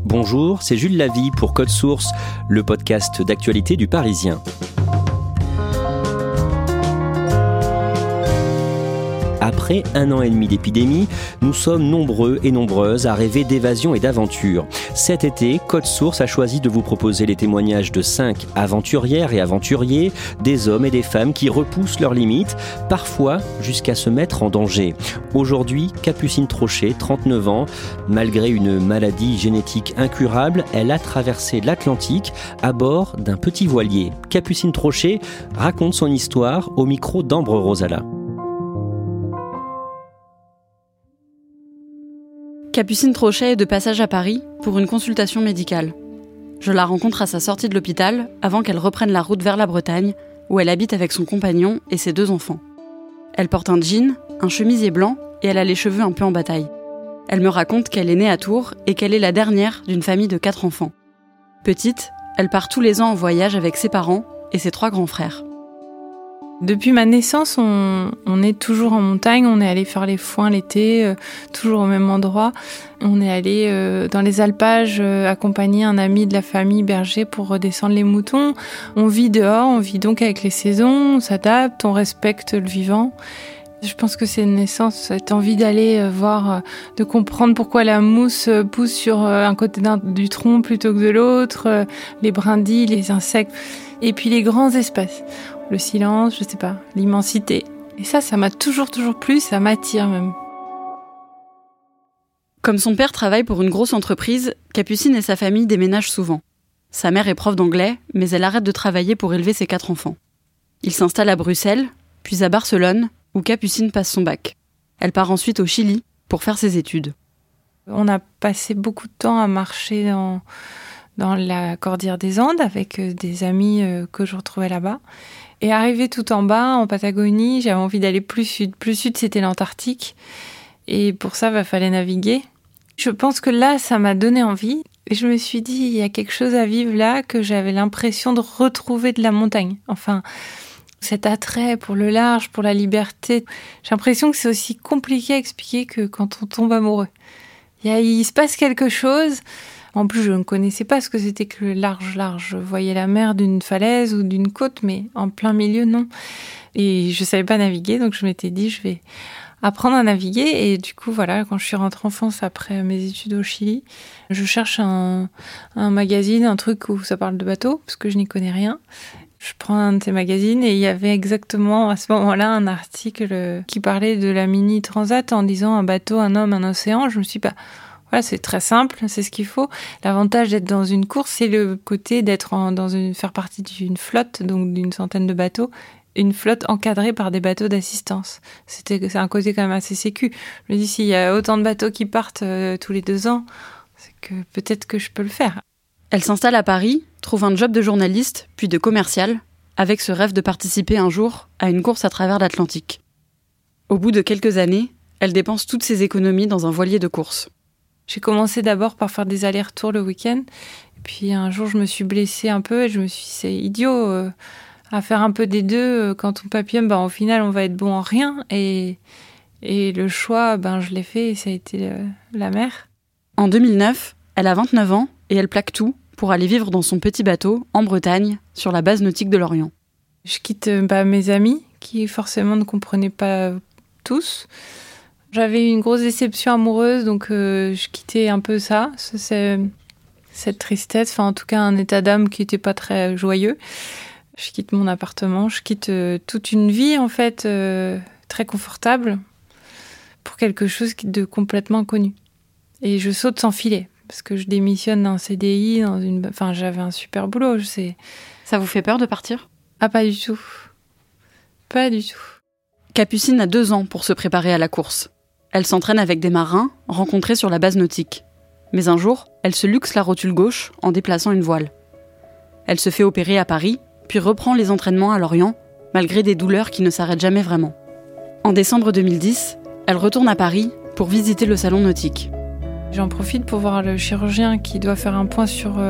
Bonjour, c'est Jules Lavie pour Code Source, le podcast d'actualité du Parisien. Après 1 an et demi d'épidémie, nous sommes nombreux et nombreuses à rêver d'évasion et d'aventure. Cet été, Code Source a choisi de vous proposer les témoignages de 5 aventurières et aventuriers, des hommes et des femmes qui repoussent leurs limites, parfois jusqu'à se mettre en danger. Aujourd'hui, Capucine Trochet, 39 ans, malgré une maladie génétique incurable, elle a traversé l'Atlantique à bord d'un petit voilier. Capucine Trochet raconte son histoire au micro d'Ambre Rosala. Capucine Trochet est de passage à Paris pour une consultation médicale. Je la rencontre à sa sortie de l'hôpital avant qu'elle reprenne la route vers la Bretagne, où elle habite avec son compagnon et ses 2 enfants. Elle porte un jean, un chemisier blanc et elle a les cheveux un peu en bataille. Elle me raconte qu'elle est née à Tours et qu'elle est la dernière d'une famille de 4 enfants. Petite, elle part tous les ans en voyage avec ses parents et ses 3 grands frères. Depuis ma naissance, on est toujours en montagne, on est allé faire les foins l'été, toujours au même endroit. On est allé dans les alpages accompagner un ami de la famille berger pour redescendre les moutons. On vit dehors, on vit donc avec les saisons, on s'adapte, on respecte le vivant. Je pense que c'est une naissance, cette envie d'aller voir, de comprendre pourquoi la mousse pousse sur un côté du tronc plutôt que de l'autre, les brindilles, les insectes, et puis les grands espaces. Le silence, je sais pas, l'immensité. Et ça m'a toujours plu, ça m'attire même. Comme son père travaille pour une grosse entreprise, Capucine et sa famille déménagent souvent. Sa mère est prof d'anglais, mais elle arrête de travailler pour élever ses 4 enfants. Ils s'installent à Bruxelles, puis à Barcelone, où Capucine passe son bac. Elle part ensuite au Chili pour faire ses études. On a passé beaucoup de temps à marcher dans la Cordillère des Andes avec des amis que je retrouvais là-bas. Et arrivé tout en bas, en Patagonie, j'avais envie d'aller plus sud. Plus sud, c'était l'Antarctique. Et pour ça, il fallait naviguer. Je pense que là, ça m'a donné envie. Et je me suis dit, il y a quelque chose à vivre là que j'avais l'impression de retrouver de la montagne. Enfin, cet attrait pour le large, pour la liberté. J'ai l'impression que c'est aussi compliqué à expliquer que quand on tombe amoureux. Il se passe quelque chose. En plus, je ne connaissais pas ce que c'était que le large. Je voyais la mer d'une falaise ou d'une côte, mais en plein milieu, non. Et je savais pas naviguer, donc je m'étais dit, je vais apprendre à naviguer. Et du coup, voilà, quand je suis rentrée en France après mes études au Chili, je cherche un magazine, un truc où ça parle de bateau, parce que je n'y connais rien. Je prends un de ces magazines et il y avait exactement à ce moment-là un article qui parlait de la mini transat en disant un bateau, un homme, un océan. Je me suis dit, voilà, c'est très simple, c'est ce qu'il faut. L'avantage d'être dans une course, c'est le côté d'être faire partie d'une flotte, donc d'une centaine de bateaux, une flotte encadrée par des bateaux d'assistance. C'est un côté quand même assez sécu. Je me dis, s'il y a autant de bateaux qui partent tous les 2 ans, c'est que peut-être que je peux le faire. Elle s'installe à Paris, trouve un job de journaliste, puis de commercial, avec ce rêve de participer un jour à une course à travers l'Atlantique. Au bout de quelques années, elle dépense toutes ses économies dans un voilier de course. J'ai commencé d'abord par faire des allers-retours le week-end. Et puis un jour, je me suis blessée un peu et je me suis dit, c'est idiot à faire un peu des deux. Quand on papillonne, au final, on va être bon en rien. Et le choix, je l'ai fait et ça a été la mer. En 2009, elle a 29 ans et elle plaque tout pour aller vivre dans son petit bateau en Bretagne, sur la base nautique de Lorient. Je quitte mes amis qui forcément ne comprenaient pas tous. J'avais une grosse déception amoureuse, donc je quittais un peu ça. C'est cette tristesse, en tout cas un état d'âme qui n'était pas très joyeux. Je quitte mon appartement, je quitte toute une vie en fait très confortable pour quelque chose de complètement inconnu. Et je saute sans filet, parce que je démissionne d'un CDI, j'avais un super boulot, je sais. Ça vous fait peur de partir ? Ah, pas du tout. Pas du tout. Capucine a 2 ans pour se préparer à la course. Elle s'entraîne avec des marins rencontrés sur la base nautique. Mais un jour, elle se luxe la rotule gauche en déplaçant une voile. Elle se fait opérer à Paris, puis reprend les entraînements à Lorient, malgré des douleurs qui ne s'arrêtent jamais vraiment. En décembre 2010, elle retourne à Paris pour visiter le salon nautique. J'en profite pour voir le chirurgien qui doit faire un point sur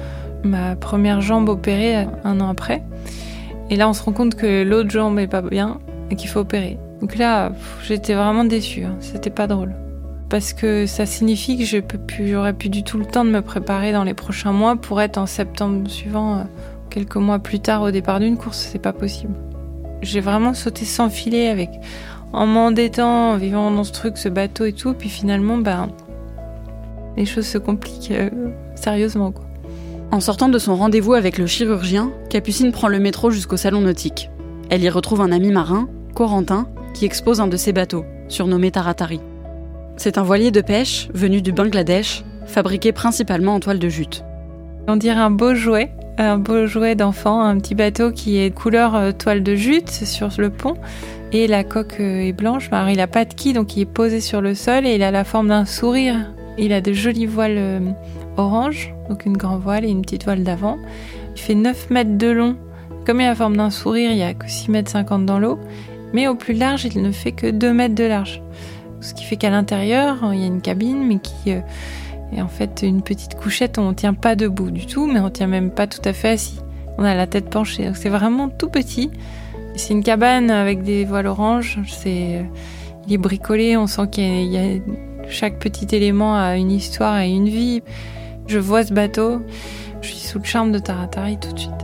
ma première jambe opérée 1 an après. Et là, on se rend compte que l'autre jambe n'est pas bien et qu'il faut opérer. Donc là, j'étais vraiment déçue. C'était pas drôle. parce que ça signifie que j'aurais plus du tout le temps de me préparer dans les prochains mois pour être en septembre suivant, quelques mois plus tard au départ d'une course. C'est pas possible. J'ai vraiment sauté sans filet en m'endettant, en vivant dans ce bateau et tout, puis finalement, les choses se compliquent sérieusement, quoi. En sortant de son rendez-vous avec le chirurgien, Capucine prend le métro jusqu'au salon nautique. Elle y retrouve un ami marin, Corentin, qui expose un de ses bateaux, surnommé Taratari. C'est un voilier de pêche venu du Bangladesh, fabriqué principalement en toile de jute. On dirait un beau jouet d'enfant, un petit bateau qui est couleur toile de jute sur le pont, et la coque est blanche. Alors, il n'a pas de quille, donc il est posé sur le sol et il a la forme d'un sourire. Il a de jolies voiles orange, donc une grande voile et une petite voile d'avant. Il fait 9 mètres de long. Comme il a la forme d'un sourire, il n'y a que 6,50 mètres dans l'eau. Mais au plus large, il ne fait que 2 mètres de large. Ce qui fait qu'à l'intérieur, il y a une cabine, mais qui est en fait une petite couchette où on ne tient pas debout du tout, mais on ne tient même pas tout à fait assis. On a la tête penchée. Donc c'est vraiment tout petit. C'est une cabane avec des voiles oranges. Il est bricolé, on sent qu'il y a chaque petit élément a une histoire et une vie. Je vois ce bateau, je suis sous le charme de Taratari tout de suite.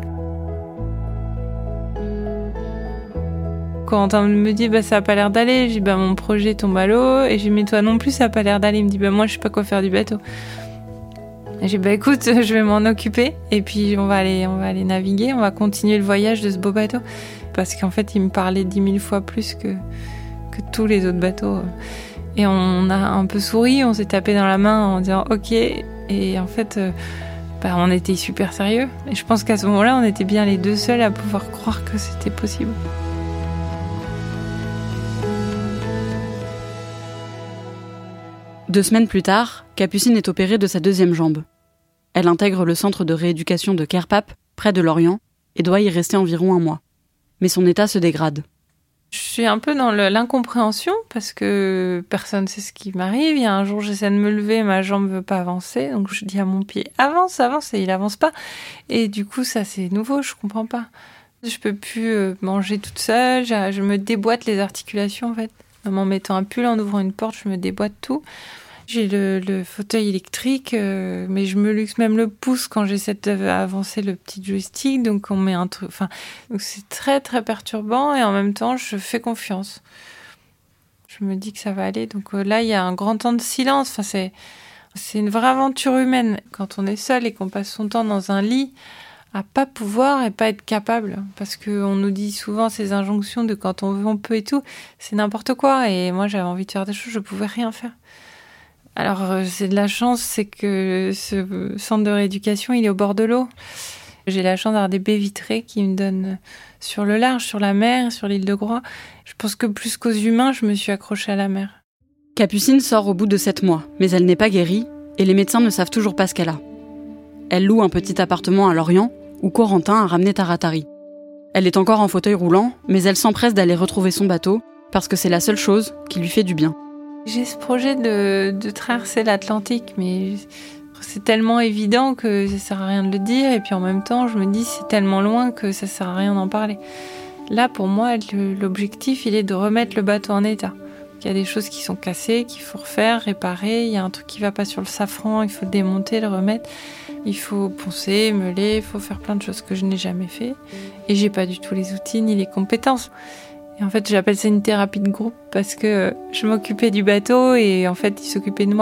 Corentin me dit ça a pas l'air d'aller, je dis mon projet tombe à l'eau, et je dis mais toi non plus ça a pas l'air d'aller. Il me dit moi je sais pas quoi faire du bateau. Et j'ai dit écoute, je vais m'en occuper et puis on va aller naviguer, on va continuer le voyage de ce beau bateau, parce qu'en fait il me parlait 10 000 fois plus que tous les autres bateaux. Et on a un peu souri, on s'est tapé dans la main en disant ok, et en fait on était super sérieux, et je pense qu'à ce moment-là on était bien les deux seuls à pouvoir croire que c'était possible. Deux semaines plus tard, Capucine est opérée de sa deuxième jambe. Elle intègre le centre de rééducation de Kerpap, près de Lorient, et doit y rester environ 1 mois. Mais son état se dégrade. Je suis un peu dans l'incompréhension, parce que personne ne sait ce qui m'arrive. Il y a un jour, j'essaie de me lever, ma jambe ne veut pas avancer, donc je dis à mon pied avance, et il avance pas. Et du coup, ça c'est nouveau, je comprends pas. Je peux plus manger toute seule, je me déboîte les articulations en fait. En mettant un pull, en ouvrant une porte, je me déboîte tout. J'ai le fauteuil électrique, mais je me luxe même le pouce quand j'essaie d'avancer le petit joystick. Donc on met un truc. Donc c'est très très perturbant, et en même temps je fais confiance. Je me dis que ça va aller. Donc là il y a un grand temps de silence. C'est une vraie aventure humaine quand on est seul et qu'on passe son temps dans un lit à pas pouvoir et pas être capable, parce qu'on nous dit souvent ces injonctions de quand on veut on peut et tout, c'est n'importe quoi. Et moi j'avais envie de faire des choses, je pouvais rien faire. Alors c'est de la chance, c'est que ce centre de rééducation il est au bord de l'eau. J'ai la chance d'avoir des baies vitrées qui me donnent sur le large, sur la mer, sur l'île de Groix. Je pense que plus qu'aux humains, je me suis accrochée à la mer. Capucine sort au bout de 7 mois, mais elle n'est pas guérie et les médecins ne savent toujours pas ce qu'elle a. Elle loue un petit appartement à Lorient où Corentin a ramené Taratari. Elle est encore en fauteuil roulant, mais elle s'empresse d'aller retrouver son bateau parce que c'est la seule chose qui lui fait du bien. J'ai ce projet de traverser l'Atlantique, mais c'est tellement évident que ça sert à rien de le dire, et puis en même temps je me dis c'est tellement loin que ça sert à rien d'en parler. Là pour moi l'objectif il est de remettre le bateau en état. Il y a des choses qui sont cassées, qu'il faut refaire, réparer, il y a un truc qui va pas sur le safran, il faut le démonter, le remettre. Il faut poncer, meuler, il faut faire plein de choses que je n'ai jamais fait. Et j'ai pas du tout les outils ni les compétences. Et en fait, j'appelle ça une thérapie de groupe parce que je m'occupais du bateau et en fait, il s'occupait de moi.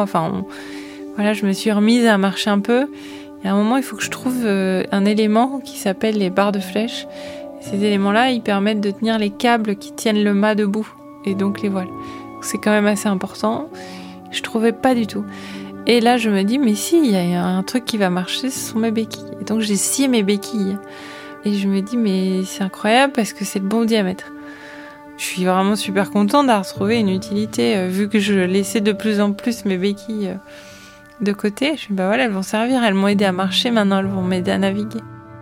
Je me suis remise à marcher un peu. Et à un moment, il faut que je trouve un élément qui s'appelle les barres de flèche. Et ces éléments-là, ils permettent de tenir les câbles qui tiennent le mât debout et donc les voiles. Donc, c'est quand même assez important. Je trouvais pas du tout. Et là, je me dis, mais si, il y a un truc qui va marcher, ce sont mes béquilles. Et donc, j'ai scié mes béquilles. Et je me dis, mais c'est incroyable parce que c'est le bon diamètre. Je suis vraiment super contente d'avoir trouvé une utilité, vu que je laissais de plus en plus mes béquilles de côté. Je me dis, elles vont servir, elles m'ont aidé à marcher, maintenant elles vont m'aider à naviguer.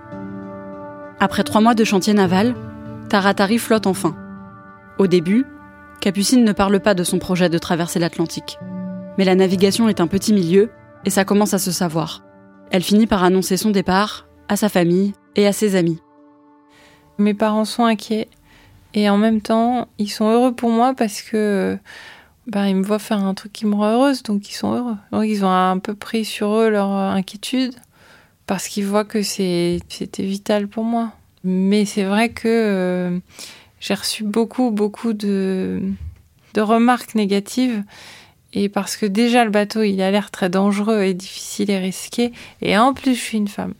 Après 3 mois de chantier naval, Taratari flotte enfin. Au début, Capucine ne parle pas de son projet de traverser l'Atlantique. Mais la navigation est un petit milieu et ça commence à se savoir. Elle finit par annoncer son départ à sa famille et à ses amis. Mes parents sont inquiets et en même temps, ils sont heureux pour moi parce que Ils me voient faire un truc qui me rend heureuse, donc ils sont heureux. Donc ils ont un peu pris sur eux leur inquiétude, parce qu'ils voient que c'était vital pour moi. Mais c'est vrai que j'ai reçu beaucoup de remarques négatives, et parce que déjà le bateau, il a l'air très dangereux et difficile et risqué, et en plus je suis une femme.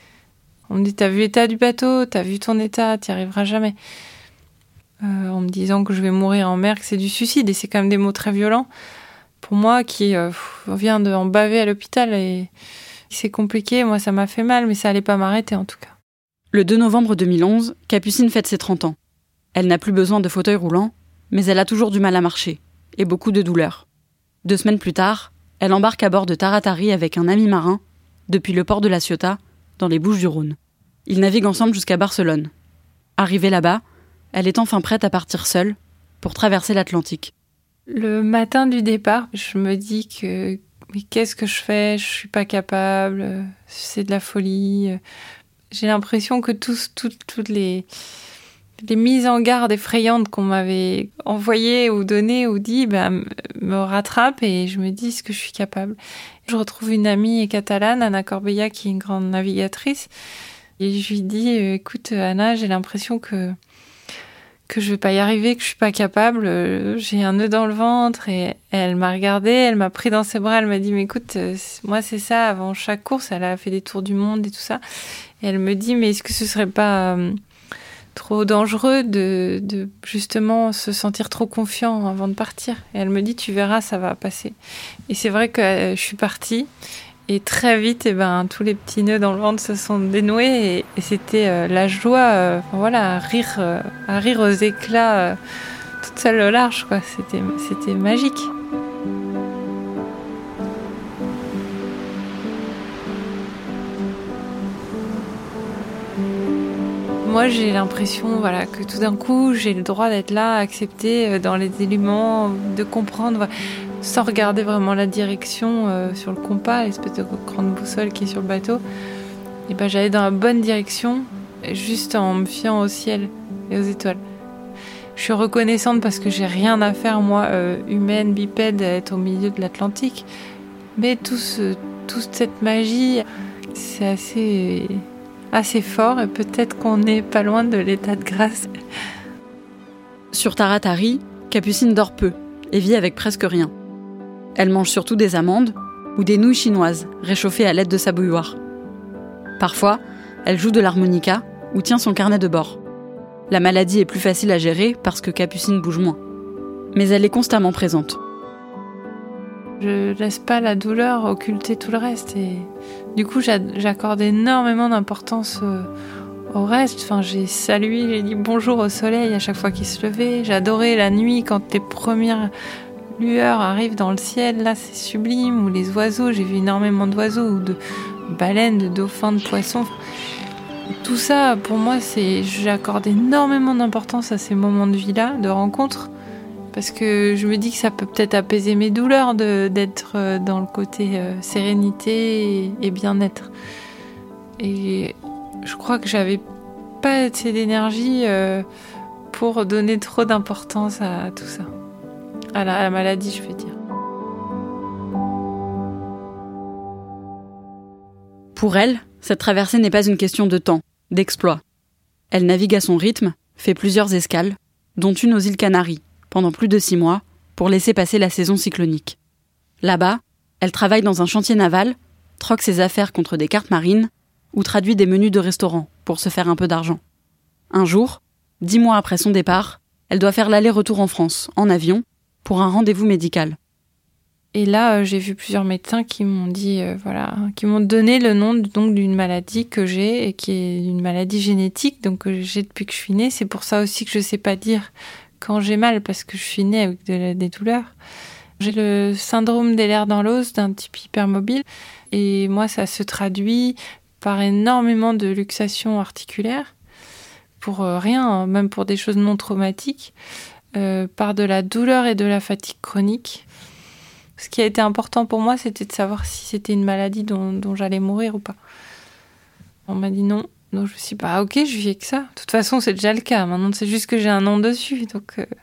On me dit, t'as vu l'état du bateau, t'as vu ton état, t'y arriveras jamais. En me disant que je vais mourir en mer, que c'est du suicide, et c'est quand même des mots très violents. Pour moi, qui vient d'en baver à l'hôpital, et c'est compliqué, moi ça m'a fait mal, mais ça allait pas m'arrêter en tout cas. Le 2 novembre 2011, Capucine fête ses 30 ans. Elle n'a plus besoin de fauteuil roulant, mais elle a toujours du mal à marcher, et beaucoup de douleurs. 2 semaines plus tard, elle embarque à bord de Taratari avec un ami marin, depuis le port de La Ciotat, dans les Bouches-du-Rhône. Ils naviguent ensemble jusqu'à Barcelone. Arrivée là-bas, elle est enfin prête à partir seule pour traverser l'Atlantique. Le matin du départ, je me dis que mais qu'est-ce que je fais ? Je suis pas capable, c'est de la folie. J'ai l'impression que toutes les mises en garde effrayantes qu'on m'avait envoyées ou données ou dit me rattrapent, et je me dis est-ce que je suis capable ? Je retrouve une amie catalane, Anna Corbella, qui est une grande navigatrice, et je lui dis écoute Anna, j'ai l'impression que je vais pas y arriver, que je suis pas capable, j'ai un nœud dans le ventre. Et elle m'a regardée, elle m'a pris dans ses bras, elle m'a dit mais écoute, moi c'est ça, avant chaque course, elle a fait des tours du monde et tout ça, et elle me dit mais est-ce que ce serait pas trop dangereux de justement se sentir trop confiant avant de partir ? Et elle me dit tu verras, ça va passer. Et c'est vrai que je suis partie, et très vite tous les petits nœuds dans le ventre se sont dénoués, et c'était la joie, à rire aux éclats, toute seule au large, quoi. C'était magique. Moi, j'ai l'impression que tout d'un coup, j'ai le droit d'être là, accepté dans les éléments, de comprendre, sans regarder vraiment la direction sur le compas, l'espèce de grande boussole qui est sur le bateau. Et j'allais dans la bonne direction, juste en me fiant au ciel et aux étoiles. Je suis reconnaissante parce que j'ai rien à faire, moi, humaine, bipède, à être au milieu de l'Atlantique. Mais toute cette magie, c'est assez fort, et peut-être qu'on n'est pas loin de l'état de grâce. Sur Taratari, Capucine dort peu et vit avec presque rien. Elle mange surtout des amandes ou des nouilles chinoises réchauffées à l'aide de sa bouilloire. Parfois, elle joue de l'harmonica ou tient son carnet de bord. La maladie est plus facile à gérer parce que Capucine bouge moins. Mais elle est constamment présente. Je laisse pas la douleur occulter tout le reste, et du coup j'accorde énormément d'importance au reste. J'ai salué, j'ai dit bonjour au soleil à chaque fois qu'il se levait. J'adorais la nuit quand les premières lueurs arrivent dans le ciel, là c'est sublime. Ou les oiseaux, j'ai vu énormément d'oiseaux, ou de baleines, de dauphins, de poissons. Tout ça pour moi, j'accorde énormément d'importance à ces moments de vie-là, de rencontre. Parce que je me dis que ça peut peut-être apaiser mes douleurs d'être dans le côté sérénité et bien-être. Et je crois que j'avais pas assez d'énergie pour donner trop d'importance à tout ça. À la maladie, je veux dire. Pour elle, cette traversée n'est pas une question de temps, d'exploit. Elle navigue à son rythme, fait plusieurs escales, dont une aux îles Canaries, pendant plus de 6 mois, pour laisser passer la saison cyclonique. Là-bas, elle travaille dans un chantier naval, troque ses affaires contre des cartes marines, ou traduit des menus de restaurant pour se faire un peu d'argent. Un jour, 10 mois après son départ, elle doit faire l'aller-retour en France, en avion, pour un rendez-vous médical. Et là, j'ai vu plusieurs médecins qui m'ont dit, qui m'ont donné le nom d'une maladie que j'ai, et qui est une maladie génétique, donc que j'ai depuis que je suis née. C'est pour ça aussi que je sais pas dire quand j'ai mal, parce que je suis née avec des douleurs. J'ai le syndrome des lèvres dans l'os, d'un type hypermobile, et moi ça se traduit par énormément de luxations articulaires, pour rien, même pour des choses non traumatiques, par de la douleur et de la fatigue chronique. Ce qui a été important pour moi, c'était de savoir si c'était une maladie dont j'allais mourir ou pas. On m'a dit non. Donc je me suis dit, ok, je vis avec ça. De toute façon, c'est déjà le cas. Maintenant, c'est juste que j'ai un nom dessus. Donc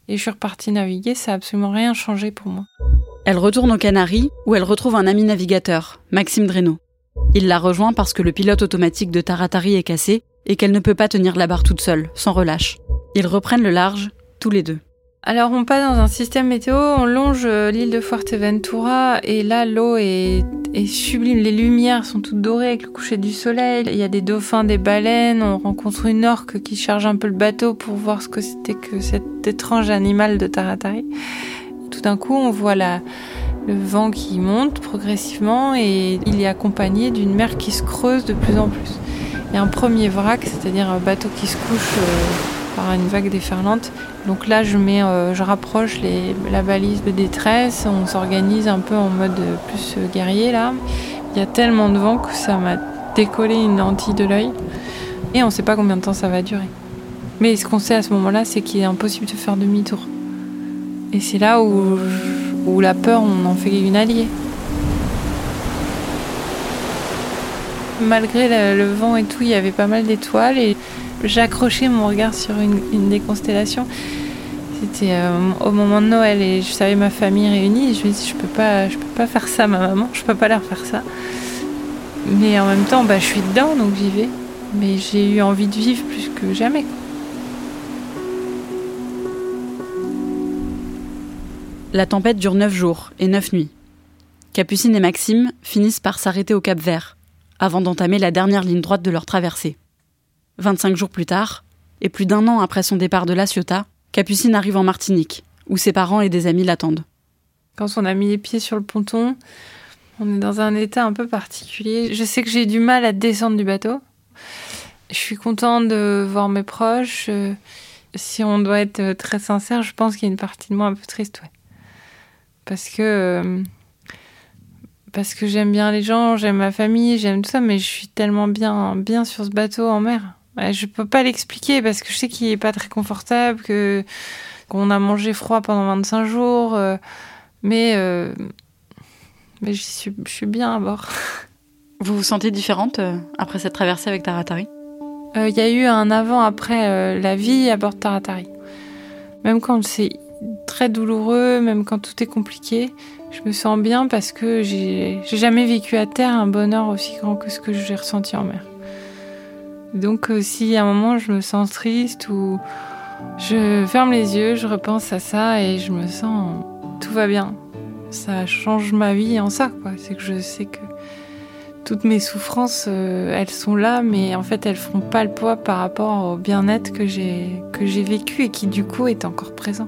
Et je suis repartie naviguer, ça n'a absolument rien changé pour moi. Elle retourne aux Canaries, où elle retrouve un ami navigateur, Maxime Dresneau. Il la rejoint parce que le pilote automatique de Taratari est cassé et qu'elle ne peut pas tenir la barre toute seule, sans relâche. Ils reprennent le large, tous les deux. Alors on passe dans un système météo, on longe l'île de Fuerteventura et là l'eau est sublime, les lumières sont toutes dorées avec le coucher du soleil, il y a des dauphins, des baleines, on rencontre une orque qui charge un peu le bateau pour voir ce que c'était que cet étrange animal de Taratari. Tout d'un coup on voit le vent qui monte progressivement et il est accompagné d'une mer qui se creuse de plus en plus. Il y a un premier vrac, c'est-à-dire un bateau qui se couche par une vague déferlante. Donc là, je rapproche la balise de détresse, on s'organise un peu en mode plus guerrier là. Il y a tellement de vent que ça m'a décollé une lentille de l'œil et on ne sait pas combien de temps ça va durer. Mais ce qu'on sait à ce moment-là, c'est qu'il est impossible de faire demi-tour. Et c'est là où la peur, on en fait une alliée. Malgré le vent et tout, il y avait pas mal d'étoiles et j'accrochais mon regard sur une des constellations. C'était au moment de Noël et je savais ma famille réunie et je me dis je peux pas faire ça ma maman, je peux pas leur faire ça. Mais en même temps, je suis dedans donc j'y vais. Mais j'ai eu envie de vivre plus que jamais. La tempête dure 9 jours et 9 nuits. Capucine et Maxime finissent par s'arrêter au Cap-Vert, avant d'entamer la dernière ligne droite de leur traversée. 25 jours plus tard, et plus d'1 an après son départ de La Ciotat, Capucine arrive en Martinique, où ses parents et des amis l'attendent. Quand on a mis les pieds sur le ponton, on est dans un état un peu particulier. Je sais que j'ai du mal à descendre du bateau. Je suis contente de voir mes proches. Si on doit être très sincère, je pense qu'il y a une partie de moi un peu triste, ouais. Parce que j'aime bien les gens, j'aime ma famille, j'aime tout ça, mais je suis tellement bien sur ce bateau en mer. Je peux pas l'expliquer parce que je sais qu'il est pas très confortable, qu'on a mangé froid pendant 25 jours, mais je suis bien à bord. Vous vous sentez différente après cette traversée avec Taratari ? Il y a eu un avant-après la vie à bord de Taratari. Même quand c'est très douloureux, même quand tout est compliqué, je me sens bien parce que j'ai jamais vécu à terre un bonheur aussi grand que ce que j'ai ressenti en mer. Donc si à un moment je me sens triste ou je ferme les yeux, je repense à ça et je me sens tout va bien. Ça change ma vie en ça, quoi. C'est que je sais que toutes mes souffrances, elles sont là, mais en fait elles font pas le poids par rapport au bien-être que j'ai vécu et qui du coup est encore présent.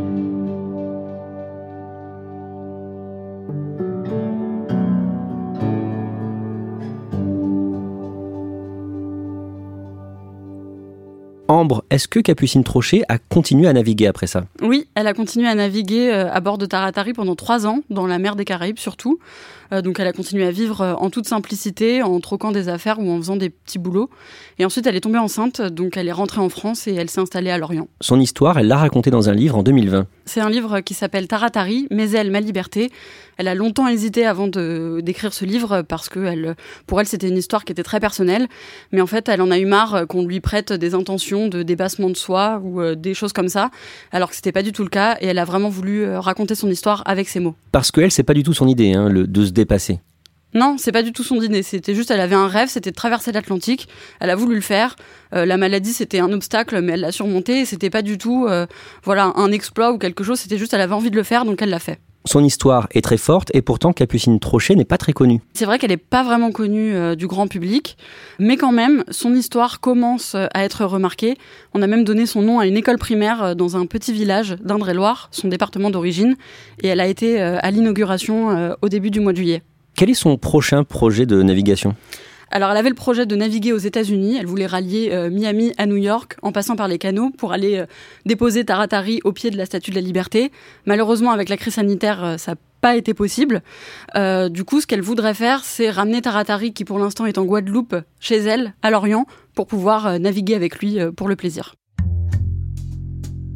Ambre, est-ce que Capucine Trochet a continué à naviguer après ça ? Oui, elle a continué à naviguer à bord de Taratari pendant 3 ans, dans la mer des Caraïbes surtout. Donc elle a continué à vivre en toute simplicité, en troquant des affaires ou en faisant des petits boulots. Et ensuite, elle est tombée enceinte, donc elle est rentrée en France et elle s'est installée à Lorient. Son histoire, elle l'a racontée dans un livre en 2020. C'est un livre qui s'appelle Taratari, mais elle, ma liberté. Elle a longtemps hésité avant d'écrire ce livre parce que pour elle, c'était une histoire qui était très personnelle. Mais en fait, elle en a eu marre qu'on lui prête des intentions de dépassement de soi ou des choses comme ça, alors que c'était pas du tout le cas. Et elle a vraiment voulu raconter son histoire avec ses mots. Parce qu'elle, c'est pas du tout son idée, de se dépasser. Non, c'est pas du tout son idée. C'était juste, elle avait un rêve, c'était de traverser l'Atlantique. Elle a voulu le faire. La maladie, c'était un obstacle, mais elle l'a surmonté. Et c'était pas du tout, un exploit ou quelque chose. C'était juste, elle avait envie de le faire, donc elle l'a fait. Son histoire est très forte et pourtant Capucine Trochet n'est pas très connue. C'est vrai qu'elle n'est pas vraiment connue du grand public, mais quand même, son histoire commence à être remarquée. On a même donné son nom à une école primaire dans un petit village d'Indre-et-Loire, son département d'origine, et elle a été à l'inauguration au début du mois de juillet. Quel est son prochain projet de navigation ? Alors, elle avait le projet de naviguer aux États-Unis. Elle voulait rallier Miami à New York en passant par les canaux pour aller déposer Taratari au pied de la Statue de la Liberté. Malheureusement, avec la crise sanitaire, ça n'a pas été possible. Du coup, ce qu'elle voudrait faire, c'est ramener Taratari, qui pour l'instant est en Guadeloupe, chez elle, à Lorient, pour pouvoir naviguer avec lui pour le plaisir.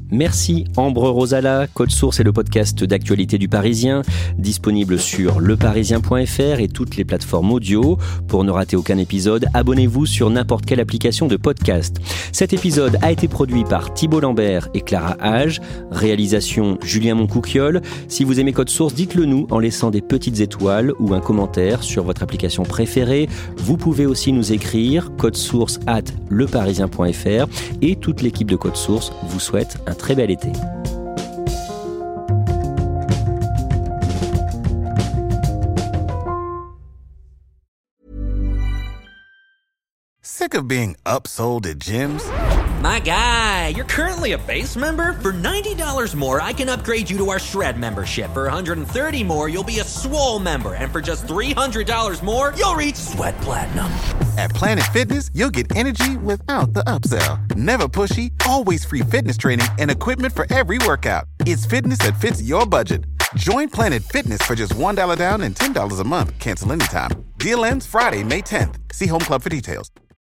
Merci Ambre Rosala. Code Source est le podcast d'actualité du Parisien, disponible sur leparisien.fr et toutes les plateformes audio. Pour ne rater aucun épisode, abonnez-vous sur n'importe quelle application de podcast. Cet épisode a été produit par Thibault Lambert et Clara Hage. Réalisation Julien Moncouquiol. Si vous aimez Code Source, dites-le nous en laissant des petites étoiles ou un commentaire sur votre application préférée. Vous pouvez aussi nous écrire codesource@leparisien.fr et toute l'équipe de Code Source vous souhaite un très bel été. Sick of being upsold at gyms? My guy, you're currently a base member. For $90 more, I can upgrade you to our Shred membership. For $130 more, you'll be a Swole member. And for just $300 more, you'll reach Sweat Platinum. At Planet Fitness, you'll get energy without the upsell. Never pushy, always free fitness training and equipment for every workout. It's fitness that fits your budget. Join Planet Fitness for just $1 down and $10 a month. Cancel anytime. Deal ends Friday, May 10th. See Home Club for details.